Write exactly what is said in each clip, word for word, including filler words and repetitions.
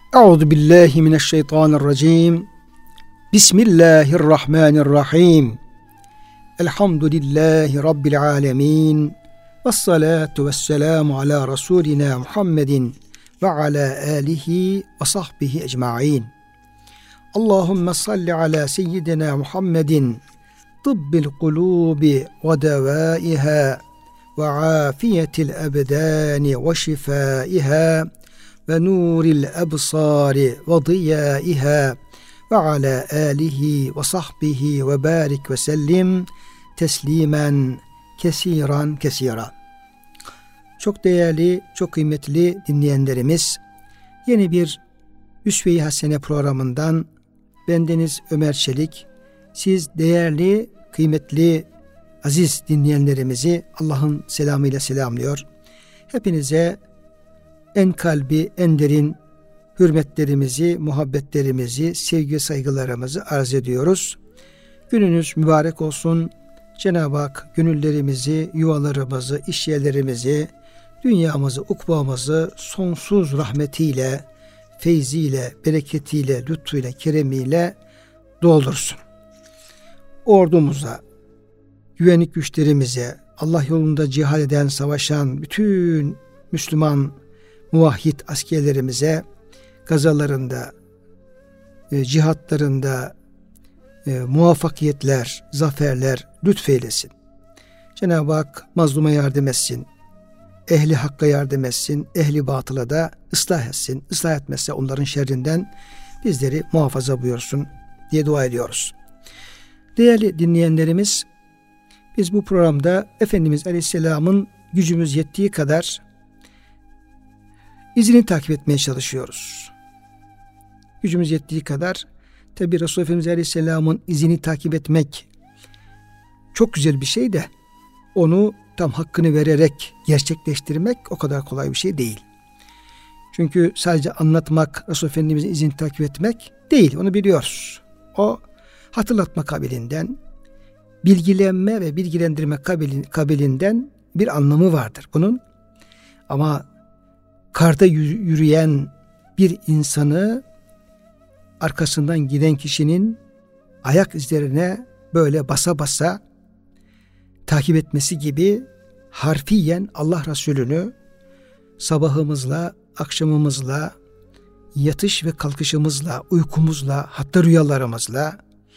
Euzu billahi mineşşeytanirracim. Bismillahirrahmanirrahim. Elhamdülillahi rabbil alamin. Ves salatu vesselamu ala rasulina Muhammedin ve ala alihi ve sahbihi ecmaîn. Allahumme salli ala seyyidina Muhammedin tıbbil kulubi ve devâiha ve afiyetil ebdâni ve şifâiha ve nuril ebsari ve diyâiha ve ala alihi ve sahbihi ve barik ve sellim teslimen kesiran kesira. Çok değerli, çok kıymetli dinleyenlerimiz, yeni bir Üsve-i Hasene programından bendeniz Ömer Çelik, siz değerli, kıymetli, aziz dinleyenlerimizi Allah'ın selamıyla selamlıyor. Hepinize en kalbi, en derin hürmetlerimizi, muhabbetlerimizi, sevgi saygılarımızı arz ediyoruz. Gününüz mübarek olsun. Cenab-ı Hak gönüllerimizi, yuvalarımızı, işyerlerimizi, dünyamızı, ukbamızı sonsuz rahmetiyle, feyziyle, bereketiyle, lütfuyla, keremiyle doldursun. Ordumuza, güvenlik güçlerimize, Allah yolunda cihad eden, savaşan bütün Müslüman muvahhid askerlerimize gazalarında, e, cihatlarında e, muvaffakiyetler, zaferler lütfeylesin. Cenab-ı Hak mazluma yardım etsin, ehli hakka yardım etsin, ehli batıla da ıslah etsin. Islah etmezse onların şerrinden bizleri muhafaza buyursun diye dua ediyoruz. Değerli dinleyenlerimiz, biz bu programda Efendimiz Aleyhisselam'ın gücümüz yettiği kadar izini takip etmeye çalışıyoruz. Gücümüz yettiği kadar, tabi Resulullah Efendimiz Aleyhisselam'ın izini takip etmek çok güzel bir şey de onu tam hakkını vererek gerçekleştirmek o kadar kolay bir şey değil. Çünkü sadece anlatmak, Resulullah Efendimiz'in izini takip etmek değil, onu biliyoruz. O hatırlatma kabilinden, bilgilenme ve bilgilendirme kabilinden bir anlamı vardır bunun. Ama karda yürüyen bir insanı arkasından giden kişinin ayak izlerine böyle basa basa takip etmesi gibi harfiyen Allah Resulü'nü sabahımızla, akşamımızla, yatış ve kalkışımızla, uykumuzla, hatta rüyalarımızla,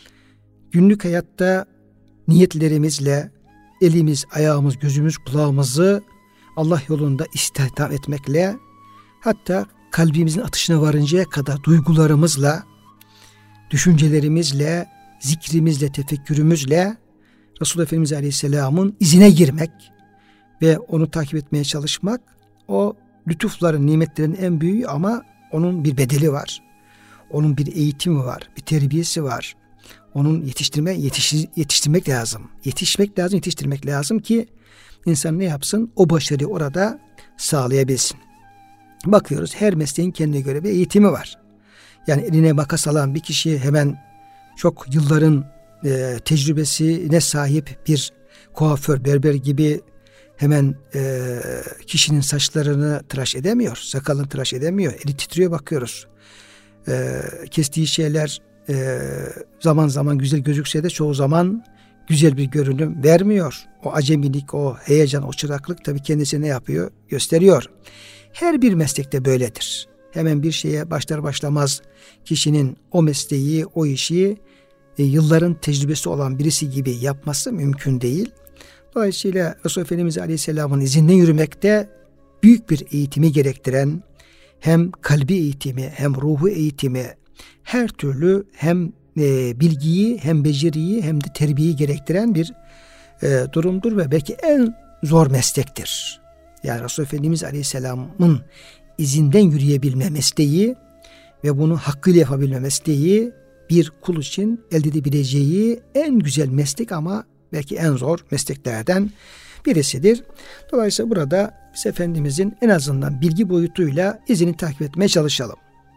günlük hayatta niyetlerimizle, elimiz, ayağımız, gözümüz, kulağımızı Allah yolunda istihdam etmekle, hatta kalbimizin atışına varıncaya kadar duygularımızla, düşüncelerimizle, zikrimizle, tefekkürümüzle Resulullah Efendimiz Aleyhisselam'ın izine girmek ve onu takip etmeye çalışmak, o lütufların, nimetlerin en büyüğü, ama onun bir bedeli var. Onun bir eğitimi var, bir terbiyesi var. Onun yetiştirme, yetiş, yetiştirmek lazım. Yetişmek lazım, yetiştirmek lazım ki İnsan ne yapsın? O başarıyı orada sağlayabilsin. Bakıyoruz, her mesleğin kendine göre bir eğitimi var. Yani eline makas alan bir kişi hemen çok yılların e, tecrübesine sahip bir kuaför, berber gibi hemen e, kişinin saçlarını tıraş edemiyor. Sakalını tıraş edemiyor. Eli titriyor, bakıyoruz. E, kestiği şeyler e, zaman zaman güzel gözükse de çoğu zaman güzel bir görünüm vermiyor. O acemilik, o heyecan, o çıraklık tabii kendisine ne yapıyor? Gösteriyor. Her bir meslekte böyledir. Hemen bir şeye başlar başlamaz kişinin o mesleği, o işi e, yılların tecrübesi olan birisi gibi yapması mümkün değil. Dolayısıyla Resulullah Efendimiz Aleyhisselam'ın izinden yürümekte büyük bir eğitimi gerektiren, hem kalbi eğitimi, hem ruhu eğitimi, her türlü hem E, bilgiyi, hem beceriyi, hem de terbiyeyi gerektiren bir e, durumdur ve belki en zor meslektir. Yani Resulullah Efendimiz Aleyhisselam'ın izinden yürüyebilme mesleği ve bunu hakkıyla yapabilme mesleği bir kul için elde edebileceği en güzel meslek, ama belki en zor mesleklerden birisidir. Dolayısıyla burada biz Efendimizin en azından bilgi boyutuyla izini takip etmeye çalışalım.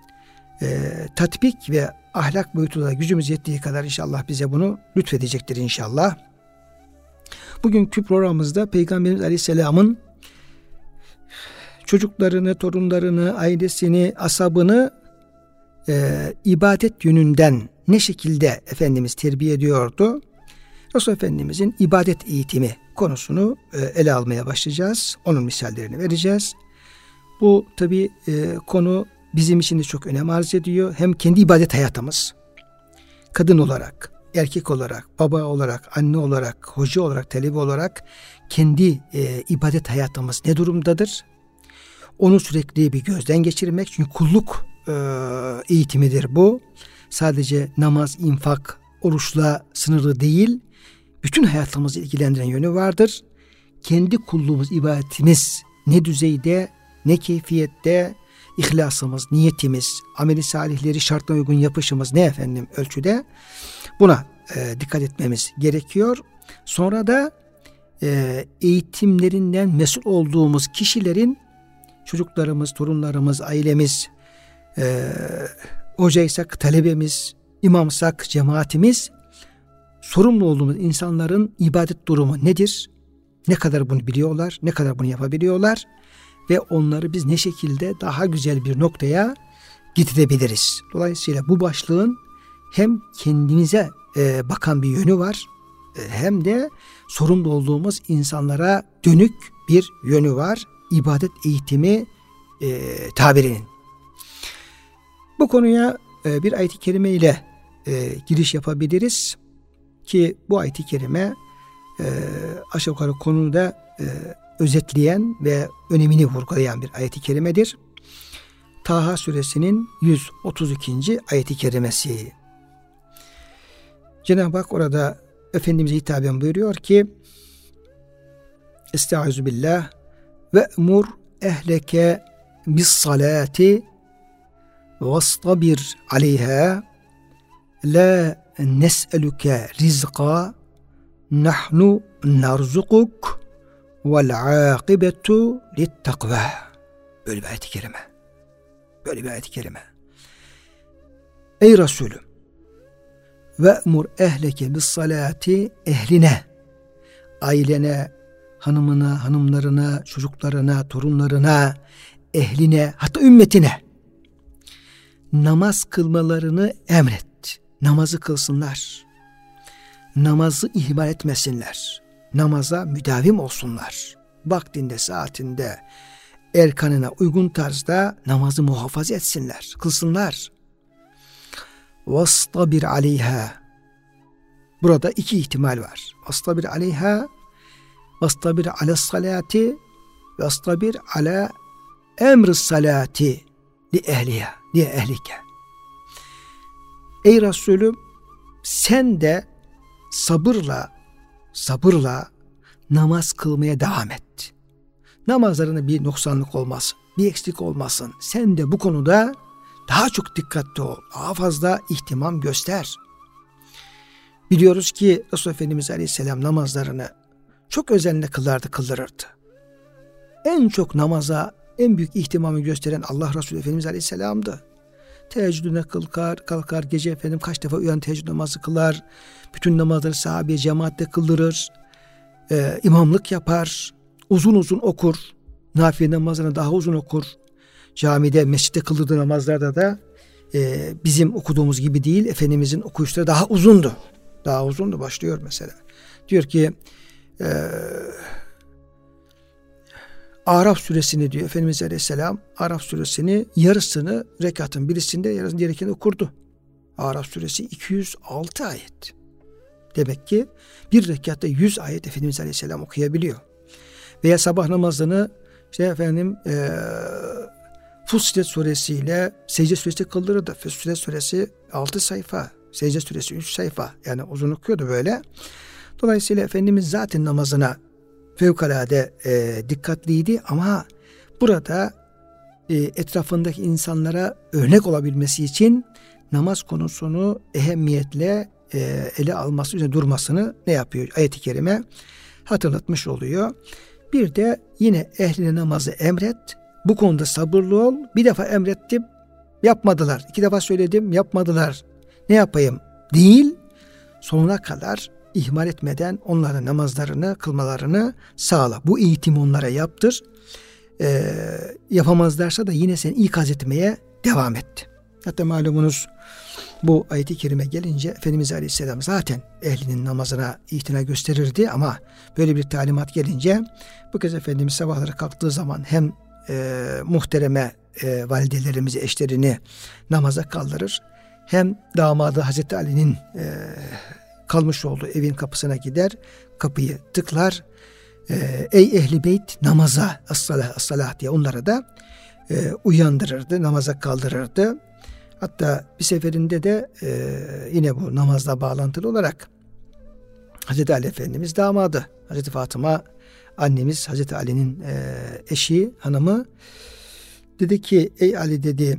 E, tatbik ve ahlak boyutunda gücümüz yettiği kadar inşallah bize bunu lütfedecektir inşallah. Bugünkü programımızda Peygamberimiz Aleyhisselam'ın çocuklarını, torunlarını, ailesini, asabını e, ibadet yönünden ne şekilde Efendimiz terbiye ediyordu? Resulullah Efendimizin ibadet eğitimi konusunu e, ele almaya başlayacağız. Onun misallerini vereceğiz. Bu tabii e, konu bizim için de çok önem arz ediyor. Hem kendi ibadet hayatımız, kadın olarak, erkek olarak, baba olarak, anne olarak, hoca olarak, talebe olarak kendi e, ibadet hayatımız ne durumdadır? Onu sürekli bir gözden geçirmek. Çünkü kulluk e, eğitimidir bu. Sadece namaz, infak, oruçla sınırlı değil. Bütün hayatımızı ilgilendiren yönü vardır. Kendi kulluğumuz, ibadetimiz ne düzeyde, ne keyfiyette, ihlasımız, niyetimiz, ameli salihleri şartına uygun yapışımız ne efendim ölçüde, buna e, dikkat etmemiz gerekiyor. Sonra da e, eğitimlerinden mesul olduğumuz kişilerin, çocuklarımız, torunlarımız, ailemiz, e, hocaysak talebemiz, imamsak cemaatimiz, sorumlu olduğumuz insanların ibadet durumu nedir? Ne kadar bunu biliyorlar? Ne kadar bunu yapabiliyorlar? Ve onları biz ne şekilde daha güzel bir noktaya getirebiliriz? Dolayısıyla bu başlığın hem kendimize e, bakan bir yönü var, e, hem de sorumlu olduğumuz insanlara dönük bir yönü var. İbadet eğitimi e, tabirinin. Bu konuya e, bir ayet-i kerime ile e, giriş yapabiliriz ki bu ayet-i kerime e, aşağı yukarı konuyu da e, özetleyen ve önemini vurgulayan bir ayet-i kerimedir. Taha suresinin yüz otuz ikinci ayet-i kerimesi. Cenab-ı Hak orada Efendimiz'e hitaben buyuruyor ki: Estaizu billah ve emur ehleke bis salati vastabir aleyha la nes'eluke rizqa nahnu narzukuk vel akibetu littakva. Böyle bir ayet-i kerime. Böyle bir ayet-i kerime. Ey Resulüm, ve'mur ehleke bis salati, ehline, ailene, hanımına, hanımlarına, çocuklarına, torunlarına, ehline, hatta ümmetine namaz kılmalarını emret. Namazı kılsınlar. Namazı ihmal etmesinler. Namaza müdavim olsunlar. Vaktinde, saatinde, erkanına uygun tarzda namazı muhafaza etsinler, kılsınlar. Vastabir aleyha. Burada iki ihtimal var. Vastabir aleyha, vastabir ala salati, vastabir ala emr salati li ehliha, li ehlike. Ey Resulüm, sen de sabırla, sabırla namaz kılmaya devam et. Namazlarına bir noksanlık olmasın, bir eksik olmasın. Sen de bu konuda daha çok dikkatli ol, daha fazla ihtimam göster. Biliyoruz ki Resulullah Efendimiz Aleyhisselam namazlarını çok özenle kılardı, kıldırırdı. En çok namaza en büyük ihtimamı gösteren Allah Resulü Efendimiz Aleyhisselam'dı. Teheccüdüne kalkar, kalkar gece efendim kaç defa uyan teheccüd namazı kılar. Bütün namazları sahabeye cemaatle kıldırır. Ee, imamlık yapar. Uzun uzun okur. Nafile namazlarını daha uzun okur. Camide, mescitte kıldırdığı namazlarda da e, bizim okuduğumuz gibi değil. Efendimizin okuyuşları daha uzundu. Daha uzundu. Başlıyor mesela. Diyor ki e, Araf suresini diyor Efendimiz Aleyhisselam, Araf suresini yarısını rekatın birisinde, yarısını diğerinde okurdu. Araf suresi iki yüz altı ayet. Demek ki bir rekatta yüz ayet Efendimiz Aleyhisselam okuyabiliyor. Veya sabah namazını işte efendim e, Fussilet suresiyle Secde suresi kıldırırdı. Fussilet suresi altı sayfa, Secde suresi üç sayfa, yani uzun okuyordu böyle. Dolayısıyla Efendimiz zaten namazına fevkalade e, dikkatliydi ama burada e, etrafındaki insanlara örnek olabilmesi için namaz konusunu ehemmiyetle e, ele alması, üzerine durmasını ne yapıyor? Ayet-i kerime hatırlatmış oluyor. Bir de yine ehline namazı emret. Bu konuda sabırlı ol. Bir defa emrettim, yapmadılar. İki defa söyledim, yapmadılar. Ne yapayım? Değil, sonuna kadar ihmal etmeden onların namazlarını, kılmalarını sağla. Bu eğitimi onlara yaptır. Ee, yapamazlarsa da yine sen ikaz etmeye devam et. Hatta malumunuz bu ayet-i kerime gelince Efendimiz Aleyhisselam zaten ehlinin namazına itina gösterirdi ama böyle bir talimat gelince bu kez Efendimiz sabahları kalktığı zaman hem e, muhtereme e, validelerimizi, eşlerini namaza kaldırır, hem damadı Hazreti Ali'nin e, kalmış olduğu evin kapısına gider, kapıyı tıklar, e, ey ehli beyt namaza, as-salah, as-salah diye onları da e, uyandırırdı, namaza kaldırırdı. Hatta bir seferinde de e, yine bu namazla bağlantılı olarak Hazreti Ali Efendimiz damadı, Hazreti Fatıma annemiz, Hazreti Ali'nin e, eşi, hanımı dedi ki, ey Ali dedi,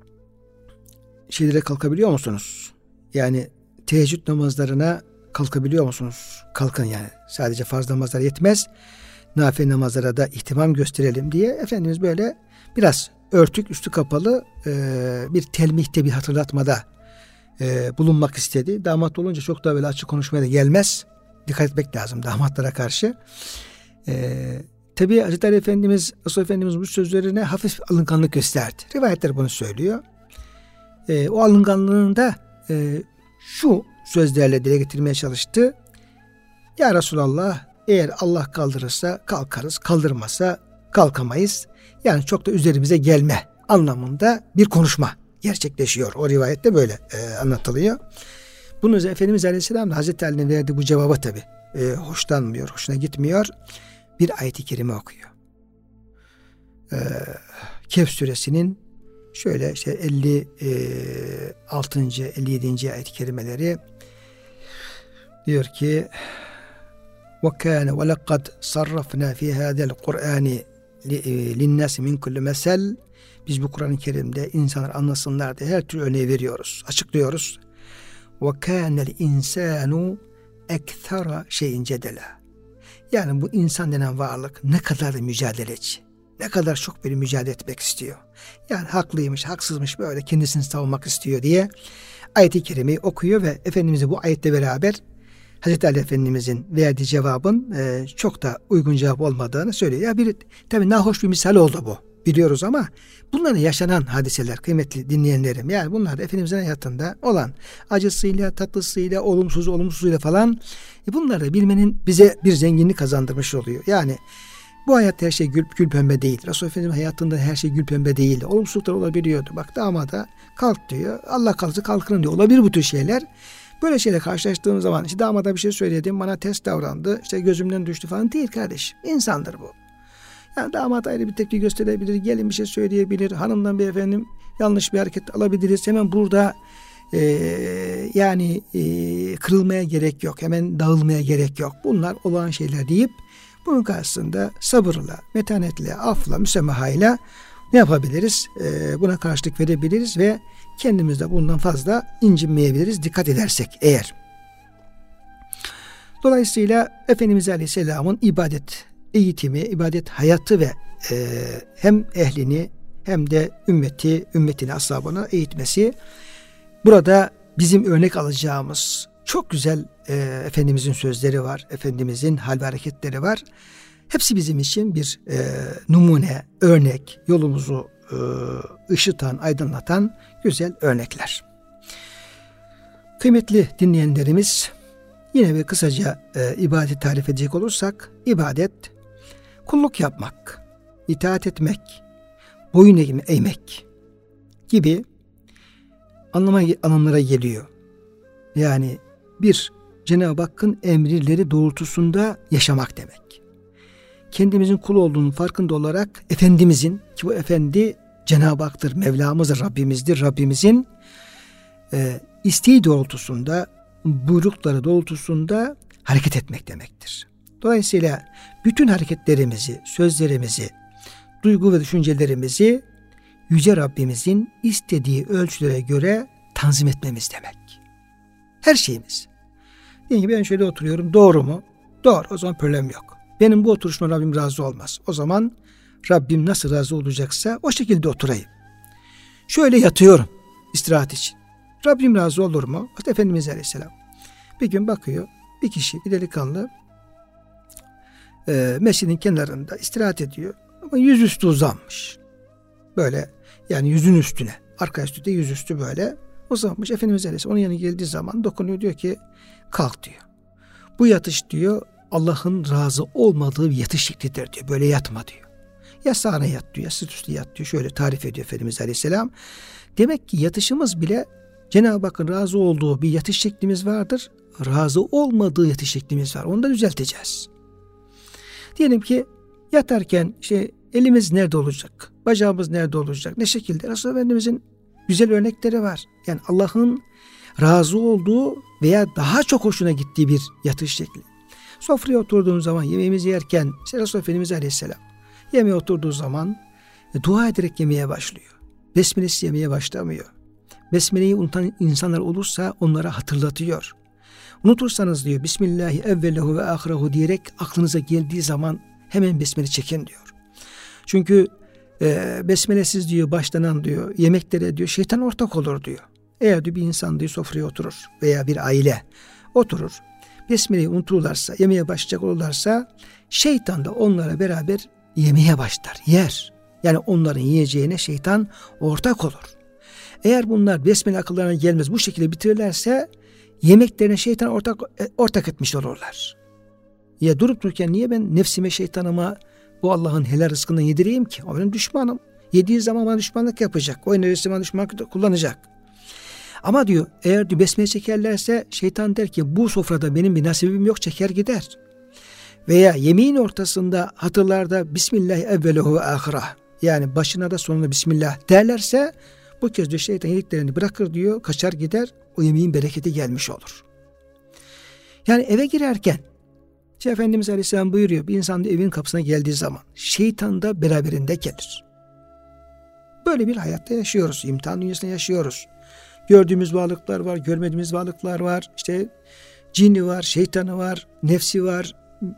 şeylere kalkabiliyor musunuz? Yani teheccüd namazlarına kalkabiliyor musunuz? Kalkın yani. Sadece farz namazlar yetmez. Nafile namazlara da ihtimam gösterelim diye Efendimiz böyle biraz örtük, üstü kapalı e, bir telmihte, bir hatırlatmada e, bulunmak istedi. Damat olunca çok da böyle açık konuşmaya da gelmez. Dikkat etmek lazım damatlara karşı. E, tabii Hazreti Ali Efendimiz, Resulullah Efendimiz bu sözlerine hafif alınganlık gösterdi. Rivayetler bunu söylüyor. E, o alınganlığında e, şu sözlerle dile getirmeye çalıştı. Ya Resulallah, eğer Allah kaldırırsa kalkarız, kaldırmasa kalkamayız. Yani çok da üzerimize gelme anlamında bir konuşma gerçekleşiyor. O rivayette böyle e, anlatılıyor. Bunun üzerine Efendimiz Aleyhisselam da Hazreti Ali'nin verdiği bu cevaba tabi e, hoşlanmıyor, hoşuna gitmiyor. Bir ayet-i kerime okuyor. E, Kehf suresinin şöyle işte elli altıncı elli yedinci ayet-i kerimeleri diyor ki: وَكَانَ وَلَقَدْ صَرَّفْنَا فِي هَذَا الْقُرْآنِ لِلنَّاسِ مِنْ كُلِّ مَسَلٍ. Biz bu Kur'an-ı Kerim'de insanlar anlasınlar diye her türlü örneği veriyoruz, açıklıyoruz. وَكَانَ الْاِنْسَانُ اَكْثَرَ şeyin cedela. Yani bu insan denen varlık ne kadar da mücadeleci, ne kadar çok bir mücadele etmek istiyor. Yani haklıymış, haksızmış böyle kendisini savunmak istiyor diye ayet-i kerimeyi okuyor ve Efendimiz'e bu ayetle beraber Hazreti Ali Efendimiz'in verdiği cevabın e, çok da uygun cevap olmadığını söylüyor. Ya bir tabii nahoş bir misal oldu bu. Biliyoruz ama bunlar yaşanan hadiseler kıymetli dinleyenlerim. Yani bunlar Efendimiz'in hayatında olan acısıyla, tatlısıyla, olumsuz, olumsuzuyla falan e, bunları bilmenin bize bir zenginlik kazandırmış oluyor. Yani bu hayatta her şey gül, gül pembe değil. Resulullah Efendimiz hayatında her şey gül pembe değildi. Olumsuzluklar olabiliyordu. Bak damada kalk diyor. Allah kalksa kalkın diyor. Olabilir bu tür şeyler. Böyle şeyle karşılaştığım zaman işte damada bir şey söyledim, bana ters davrandı, işte gözümden düştü falan değil kardeş. İnsandır bu. Yani damat ayrı bir tepki gösterebilir, gelin bir şey söyleyebilir, hanımdan bir efendim yanlış bir hareket alabiliriz. Hemen burada e, yani e, kırılmaya gerek yok, hemen dağılmaya gerek yok. Bunlar olağan şeyler deyip bunun karşısında sabırla, metanetle, afla, müsemahayla ne yapabiliriz? E, buna karşılık verebiliriz ve kendimizde bundan fazla incinmeyebiliriz dikkat edersek eğer. Dolayısıyla Efendimiz Aleyhisselam'ın ibadet eğitimi, ibadet hayatı ve e, hem ehlini hem de ümmeti, ümmetini, ashabını eğitmesi burada bizim örnek alacağımız çok güzel e, Efendimizin sözleri var, Efendimizin hal ve hareketleri var. Hepsi bizim için bir e, numune, örnek, yolumuzu e, ışıtan, aydınlatan güzel örnekler. Kıymetli dinleyenlerimiz, yine bir kısaca e, ibadet tarif edecek olursak, ibadet kulluk yapmak, itaat etmek, boyun eğmek gibi anlama, anlamlara geliyor. Yani bir Cenab-ı Hakk'ın emirleri doğrultusunda yaşamak demek. Kendimizin kul olduğunun farkında olarak Efendimizin, ki bu Efendi Cenab-ı Hak'tır, Mevlamızdır, Rabbimizdir, Rabbimizin e, isteği doğrultusunda, buyrukları doğrultusunda hareket etmek demektir. Dolayısıyla bütün hareketlerimizi, sözlerimizi, duygu ve düşüncelerimizi Yüce Rabbimizin istediği ölçülere göre tanzim etmemiz demek. Her şeyimiz. Diyelim ki ben şöyle oturuyorum, doğru mu? Doğru, o zaman problem yok. Benim bu oturuşuma Rabbim razı olmaz. O zaman Rabbim nasıl razı olacaksa o şekilde oturayım. Şöyle yatıyorum istirahat için. Rabbim razı olur mu? İşte Efendimiz Aleyhisselam bir gün bakıyor, bir kişi, bir delikanlı e, mescidin kenarında istirahat ediyor ama yüzüstü uzanmış. Böyle yani yüzün üstüne arka üstü de yüzüstü böyle uzanmış. Efendimiz Aleyhisselam onun yanına geldiği zaman dokunuyor, diyor ki kalk diyor. Bu yatış diyor Allah'ın razı olmadığı bir yatış şeklidir diyor. Böyle yatma diyor. Ya sağına yat diyor, ya sırt üstü yat diyor. Şöyle tarif ediyor Efendimiz Aleyhisselam. Demek ki yatışımız bile Cenab-ı Hakk'ın razı olduğu bir yatış şeklimiz vardır. Razı olmadığı yatış şeklimiz var. Onu da düzelteceğiz. Diyelim ki yatarken işte elimiz nerede olacak? Bacağımız nerede olacak? Ne şekilde? Resulullah Efendimizin güzel örnekleri var. Yani Allah'ın razı olduğu veya daha çok hoşuna gittiği bir yatış şekli. Sofraya oturduğumuz zaman yemeğimizi yerken işte Resulullah Efendimiz Aleyhisselam yemeğe oturduğu zaman e, dua ederek yemeye başlıyor. Besmelesiz yemeye başlamıyor. Besmeleyi unutan insanlar olursa onlara hatırlatıyor. Unutursanız diyor Bismillahi evvelehu ve ahirehu diyerek aklınıza geldiği zaman hemen besmele çekin diyor. Çünkü e, besmelesiz diyor başlanan diyor yemeklere diyor şeytan ortak olur diyor. Eğer diyor bir insan diyor sofraya oturur veya bir aile oturur. Besmeleyi unuturlarsa, yemeğe başlayacak olurlarsa şeytan da onlara beraber yemeye başlar, yer. Yani onların yiyeceğine şeytan ortak olur. Eğer bunlar besmele akıllarına gelmez bu şekilde bitirirlerse yemeklerine şeytan ortak ortak etmiş olurlar. Ya durup dururken niye ben nefsime şeytanıma bu Allah'ın helal rızkından yedireyim ki? O benim düşmanım. Yediği zaman bana düşmanlık yapacak. O nefsi bana düşmanlık kullanacak. Ama diyor eğer diyor besmele çekerlerse şeytan der ki bu sofrada benim bir nasibim yok, çeker gider. Veya yemeğin ortasında hatırlarda Bismillah evvelehu ve ahireh yani başına da sonuna Bismillah derlerse bu kez diyor şeytan yediklerini bırakır diyor, kaçar gider, o yemeğin bereketi gelmiş olur. Yani eve girerken işte Efendimiz Aleyhisselam buyuruyor bir insan da evin kapısına geldiği zaman şeytan da beraberinde gelir. Böyle bir hayatta yaşıyoruz, imtihan dünyasında yaşıyoruz. Gördüğümüz varlıklar var, görmediğimiz varlıklar var, işte cini var, şeytanı var, nefsi var,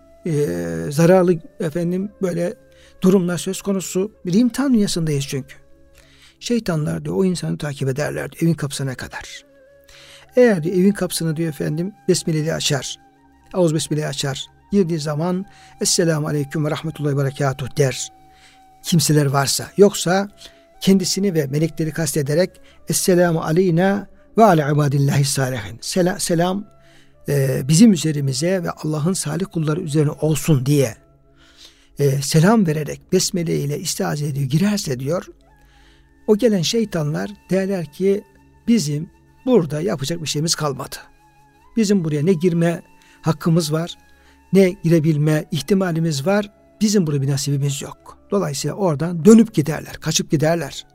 e, zararlı efendim böyle durumlar söz konusu. Bir imtihan dünyasındayız çünkü. Şeytanlar diyor o insanı takip ederler diyor, evin kapısına kadar. Eğer diyor, evin kapısını diyor efendim besmeleyi açar, ağız besmeleyi açar, girdiği zaman Esselamu Aleyküm ve Rahmetullahi ve Berekatuhu der. Kimseler varsa, yoksa kendisini ve melekleri kastederek Esselamu Aleyna ve ala ibadillahi salihin. Selam, selam e, bizim üzerimize ve Allah'ın salih kulları üzerine olsun diye e, selam vererek besmele ile istiaze ediyor, girerse diyor o gelen şeytanlar derler ki bizim burada yapacak bir şeyimiz kalmadı. Bizim buraya ne girme hakkımız var, ne girebilme ihtimalimiz var. Bizim burada bir nasibimiz yok. Dolayısıyla oradan dönüp giderler, kaçıp giderler.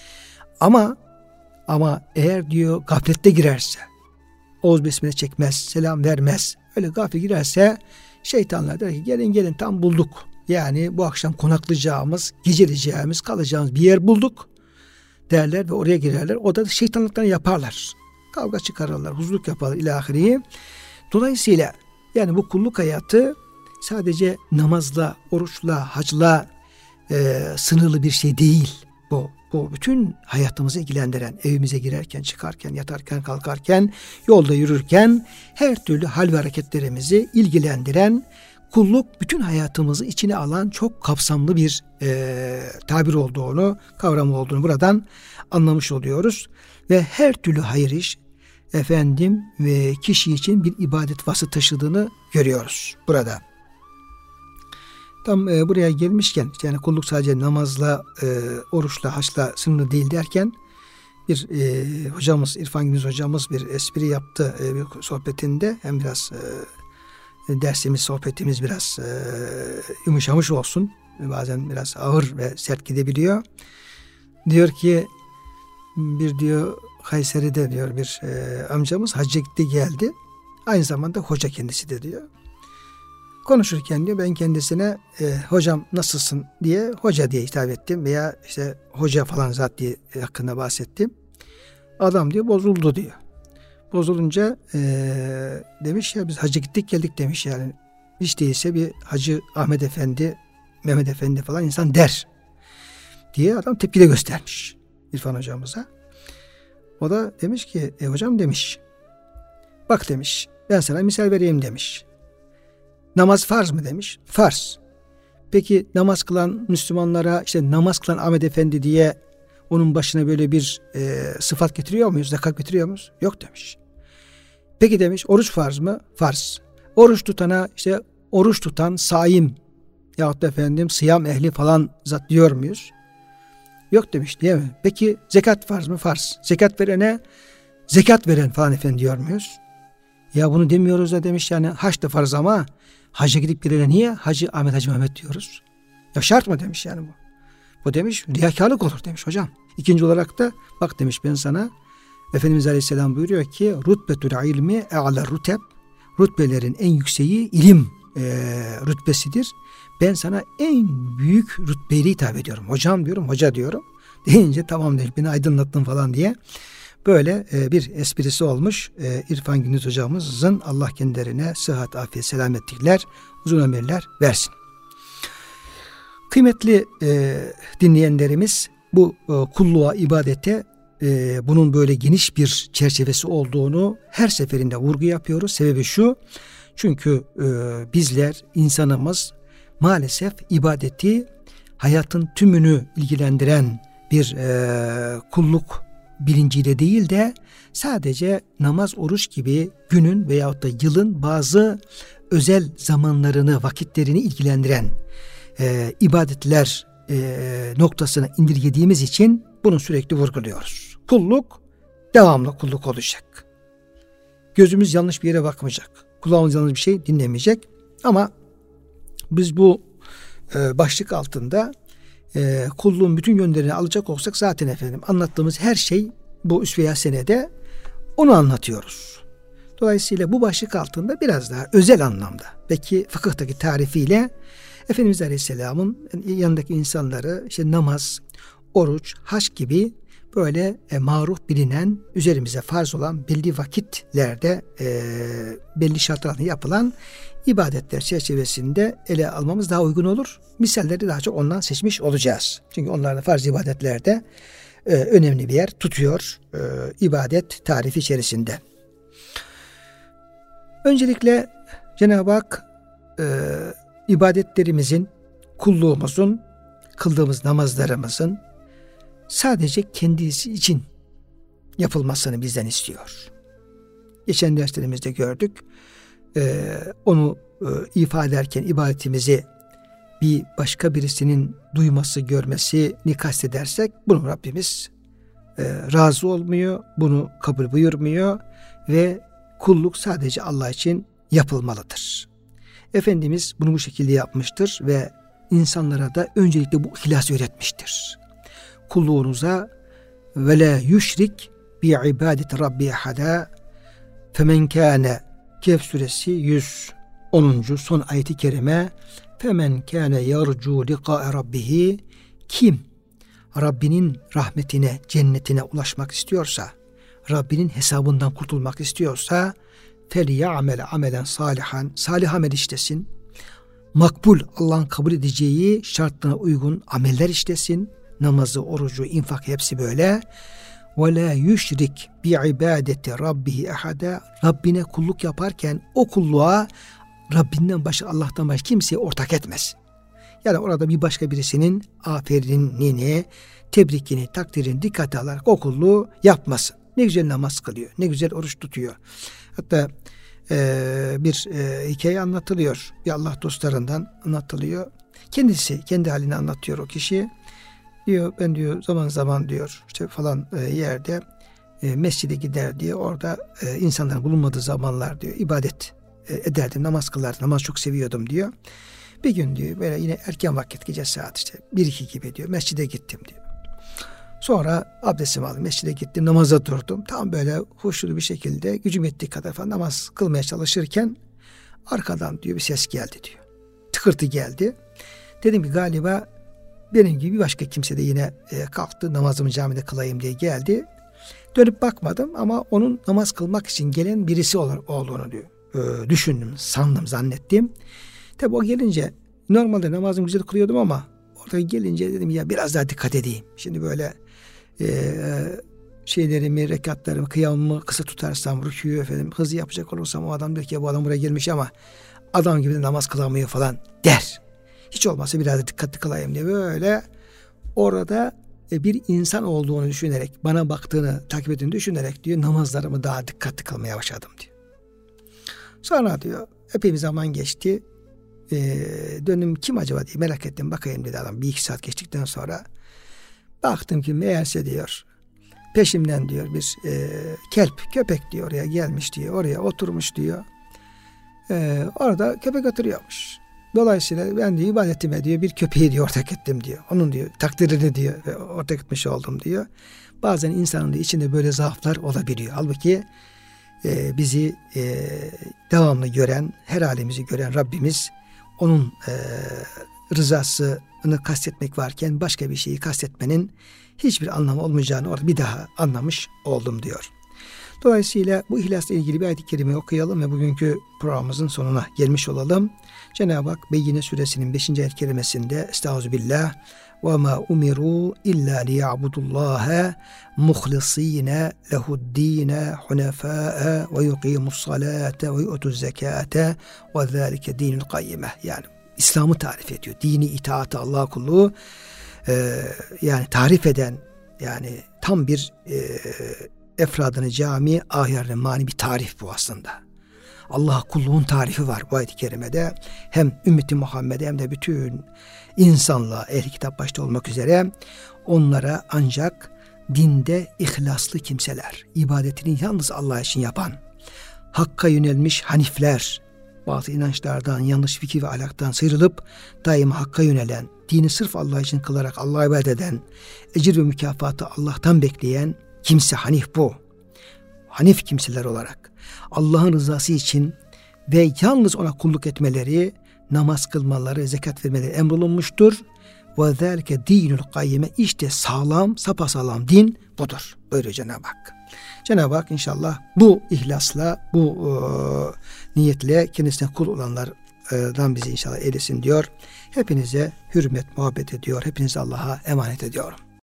Ama ama eğer diyor gaflette girerse, ağız besmele çekmez, selam vermez, öyle gafil girerse şeytanlar der ki gelin gelin tam bulduk. Yani bu akşam konaklayacağımız, geceleyeceğimiz, kalacağımız bir yer bulduk derler ve oraya girerler. O da şeytanlıklarını yaparlar. Kavga çıkarırlar, huzurluk yaparlar ilahiriyi. Dolayısıyla yani bu kulluk hayatı sadece namazla, oruçla, hacla e, sınırlı bir şey değil. Bu, bu bütün hayatımızı ilgilendiren, evimize girerken, çıkarken, yatarken, kalkarken, yolda yürürken her türlü hal ve hareketlerimizi ilgilendiren, kulluk bütün hayatımızı içine alan çok kapsamlı bir e, tabir olduğunu, kavram olduğunu buradan anlamış oluyoruz. Ve her türlü hayır iş efendim ve kişi için bir ibadet vasfı taşıdığını görüyoruz burada. Tam e, buraya gelmişken yani kulluk sadece namazla, e, oruçla, haçla sınırlı değil derken bir e, hocamız, İrfan Gündüz hocamız bir espri yaptı e, bir sohbetinde. Hem biraz e, dersimiz, sohbetimiz biraz e, yumuşamış olsun. Bazen biraz ağır ve sert gidebiliyor. Diyor ki bir diyor Kayseri'de diyor bir e, amcamız hacca gitti geldi. Aynı zamanda hoca kendisi de diyor. Konuşurken diyor ben kendisine e, hocam nasılsın diye hoca diye hitap ettim veya işte hoca falan zat diye hakkında bahsettim. Adam diyor bozuldu diyor. Bozulunca e, demiş ya biz hacca gittik geldik demiş yani. Hiç değilse bir Hacı Ahmet Efendi, Mehmet Efendi falan insan der diye adam tepki de göstermiş İrfan hocamıza. O da demiş ki e, hocam demiş bak demiş ben sana misal vereyim demiş. Namaz farz mı demiş? Farz. Peki namaz kılan Müslümanlara işte namaz kılan Ahmet Efendi diye onun başına böyle bir e, sıfat getiriyor muyuz? Zekat getiriyor muyuz? Yok demiş. Peki demiş, oruç farz mı? Farz. Oruç tutana işte oruç tutan saim yahut da efendim sıyam ehli falan zat diyor muyuz? Yok demiş, değil mi? Peki zekat farz mı? Farz. Zekat verene zekat veren falan efendim diyor muyuz? Ya bunu demiyoruz da demiş, yani hac da farz ama hacca gidip birine niye Hacı Ahmet Hacı Mehmet diyoruz? Ya şart mı demiş yani bu? Bu demiş riyakarlık olur demiş hocam. İkinci olarak da bak demiş, ben sana Efendimiz Aleyhisselam buyuruyor ki rutbetül ilmi e'la ruteb, rütbelerin en yükseği ilim e, rütbesidir. Ben sana en büyük rütbeyle hitap ediyorum. Hocam diyorum, hoca diyorum. Deyince tamam demiş, beni aydınlattın falan diye. Böyle e, bir esprisi olmuş. E, İrfan Gündüz hocamızın, Allah kendilerine sıhhat, afiyet, selametlikler, uzun ömürler versin. Kıymetli e, dinleyenlerimiz, bu e, kulluğa, ibadete e, bunun böyle geniş bir çerçevesi olduğunu her seferinde vurgu yapıyoruz. Sebebi şu, çünkü e, bizler, insanımız maalesef ibadeti hayatın tümünü ilgilendiren bir e, kulluk bilinciyle değil de sadece namaz, oruç gibi günün veyahut da yılın bazı özel zamanlarını, vakitlerini ilgilendiren e, ibadetler e, noktasına indirgediğimiz için bunu sürekli vurguluyoruz. Kulluk devamlı kulluk olacak. Gözümüz yanlış bir yere bakmayacak. Kulağımız yanlış bir şey dinlemeyecek. Ama biz bu e, başlık altında e, kulluğun bütün yönlerini alacak olsak zaten efendim anlattığımız her şey bu Üsve-i Hasene'de onu anlatıyoruz. Dolayısıyla bu başlık altında biraz daha özel anlamda, belki fıkıhtaki tarifiyle Efendimiz Aleyhisselam'ın yanındaki insanları işte namaz, oruç, hac gibi böyle e, maruf bilinen, üzerimize farz olan belli vakitlerde e, belli şartlarla yapılan ibadetler çerçevesinde ele almamız daha uygun olur. Misalleri daha çok ondan seçmiş olacağız. Çünkü onlar da farz ibadetlerde e, önemli bir yer tutuyor e, ibadet tarifi içerisinde. Öncelikle Cenab-ı Hak e, ibadetlerimizin, kulluğumuzun, kıldığımız namazlarımızın sadece kendisi için yapılmasını bizden istiyor. Geçen derslerimizde gördük. Ee, onu e, ifade ederken ibadetimizi bir başka birisinin duyması, görmesini kastedersek bunu Rabbimiz e, razı olmuyor, bunu kabul buyurmuyor ve kulluk sadece Allah için yapılmalıdır. Efendimiz bunu bu şekilde yapmıştır ve insanlara da öncelikle bu ihlası öğretmiştir. Kulluğunuza ve la yüşrik bi ibadeti rabbi ahada femen kâne Kehf suresi yüz onuncu son ayeti kerime femen kâne yarcu liqâ'e rabbihi, kim Rabbinin rahmetine, cennetine ulaşmak istiyorsa, Rabbinin hesabından kurtulmak istiyorsa فَلْيَعْمَلَ amelen salihan, salih amel işlesin, makbul, Allah'ın kabul edeceği şartlarına uygun ameller işlesin, namazı, orucu, infak hepsi böyle. وَلَا يُشْرِكْ بِعِبَادَةِ رَبِّهِ اَحَدًا, Rabbine kulluk yaparken o kulluğa Rabbinden başka, Allah'tan başka kimseye ortak etmesin. Yani orada bir başka birisinin aferinini, tebrikini, takdirini dikkate alarak o kulluğu yapmasın. Ne güzel namaz kılıyor, ne güzel oruç tutuyor. Hatta e, bir e, hikaye anlatılıyor. Bir Allah dostlarından anlatılıyor. Kendisi, kendi halini anlatıyor o kişi. Diyor, ben diyor zaman zaman diyor işte falan e, yerde e, mescide gider diye orada e, insanların bulunmadığı zamanlar diyor ibadet e, ederdim, namaz kılardım, namaz çok seviyordum diyor. Bir gün diyor böyle yine erken vakit, gece saat işte bir iki gibi diyor mescide gittim diyor. Sonra abdestimi aldım, mescide gittim, namaza durdum. Tam böyle huşulu bir şekilde gücüm yettiği kadar falan namaz kılmaya çalışırken arkadan diyor bir ses geldi diyor. Tıkırtı geldi. Dedim ki galiba benim gibi başka kimse de yine e, kalktı, namazımı camide kılayım diye geldi. Dönüp bakmadım ama onun namaz kılmak için gelen birisi olduğunu diyor. E, düşündüm, sandım, zannettim. Tabi o gelince normalde namazımı güzel kılıyordum ama orada gelince dedim ya biraz daha dikkat edeyim. Şimdi böyle e, şeylerimi, rekatlarımı, kıyamımı kısa tutarsam, rükûyu efendim hızlı yapacak olursam o adam diyor ki bu adam buraya gelmiş ama adam gibi de namaz kılamıyor falan der. Hiç olmazsa biraz da dikkatli kılayım diye böyle orada e, bir insan olduğunu düşünerek, bana baktığını, takip ettiğini düşünerek diyor, namazlarımı daha dikkatli kılmaya başladım diyor. Sonra diyor, epey bir zaman geçti. E, döndüm, kim acaba diye merak ettim, bakayım dedi adam. Bir iki saat geçtikten sonra baktım ki meğerse diyor, peşimden diyor bir e, kelp, köpek diyor oraya gelmiş diyor, oraya oturmuş diyor. E, orada köpek oturuyormuş. Dolayısıyla ben diyor ibadetime diyor bir köpeği diyor ortak ettim diyor. Onun diyor takdirini diyor ortak etmiş oldum diyor. Bazen insanın da içinde böyle zaaflar olabiliyor. Halbuki e, bizi e, devamlı gören, her halimizi gören Rabbimiz, onun e, rızasını kastetmek varken başka bir şeyi kastetmenin hiçbir anlamı olmayacağını orada bir daha anlamış oldum diyor. Dolayısıyla bu ihlasla ilgili bir ayet-i kerime okuyalım ve bugünkü programımızın sonuna gelmiş olalım. Cenab-ı Hak Beyyine suresinin beşinci ayet-i kerimesinde Estağfirullah ve ma umiru illa liya'budullaha muhlisine lehu'd-dine hunefa'a ve yuqimus salate ve yu'tuz zekate ve zalike dinul kayyime. Yani İslam'ı tarif ediyor. Dini itaatı, Allah kulluğu e, yani tarif eden, yani tam bir e, efradını cami, ahirine mani bir tarif bu aslında. Allah kulluğun tarifi var bu ayet-i kerimede. Hem ümmeti Muhammed'e hem de bütün insanlığa, ehli kitap başta olmak üzere onlara ancak dinde ihlaslı kimseler, ibadetini yalnız Allah için yapan, hakka yönelmiş hanifler, bazı inançlardan, yanlış fikir ve ahlaktan sıyrılıp daima hakka yönelen, dini sırf Allah için kılarak Allah'a ibadet eden, ecir ve mükafatı Allah'tan bekleyen kimse hanif bu. Hanif kimseler olarak Allah'ın rızası için ve yalnız ona kulluk etmeleri, namaz kılmaları, zekat vermeleri emrolunmuştur. Ve zâlike dinul kayyime, işte sağlam, sapasağlam din budur. Buyuruyor Cenab-ı Hak. Cenab-ı Hak inşallah bu ihlasla, bu e, niyetle kendisine kul olanlardan bizi inşallah eylesin diyor. Hepinize hürmet, muhabbet ediyor. Hepinizi Allah'a emanet ediyorum.